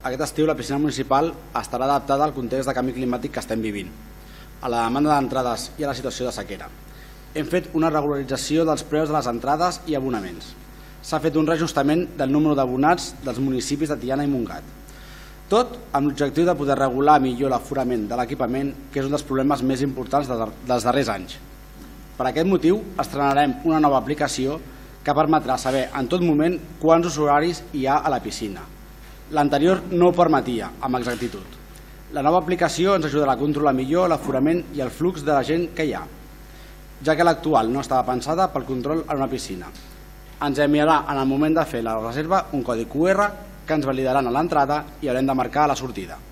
Aquest estiu la piscina municipal estarà adaptada al context de canvi climàtic que estem vivint, a la demanda d'entrades i a la situació de sequera. Hem fet una regularització dels preus de les entrades i abonaments. S'ha fet un reajustament del número d'abonats dels municipis de Tiana i Montgat. Tot amb l'objectiu de poder regular millor l'aforament de l'equipament, que és un dels problemes més importants dels darrers anys. Per aquest motiu, estrenarem una nova aplicació que permetrà saber en tot moment quants usuaris hi ha a la piscina. L'anterior no ho permetia, amb exactitud. La nova aplicació ens ajudarà a controlar millor l'aforament i el flux de la gent que hi ha, ja que l'actual no estava pensada pel control en una piscina. Ens enviarà en el moment de fer la reserva un codi QR que ens validaran a l'entrada i haurem de marcar a la sortida.